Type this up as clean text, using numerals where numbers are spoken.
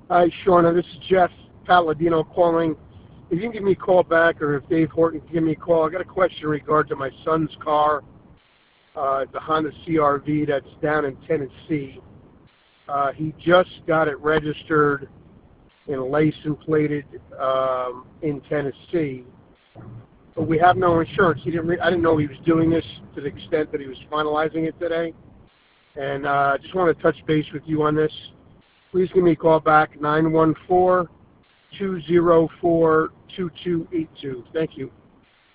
Hi, Shauna. This is Jeff Palladino calling. If you can give me a call back, or if Dave Horton can give me a call, I got a question in regard to my son's car, the Honda CRV that's down in Tennessee. He just got it registered and license plated in Tennessee, but we have no insurance. I didn't know he was doing this to the extent that he was finalizing it today, and I just want to touch base with you on this. Please give me a call back, 914-204-2282. Thank you.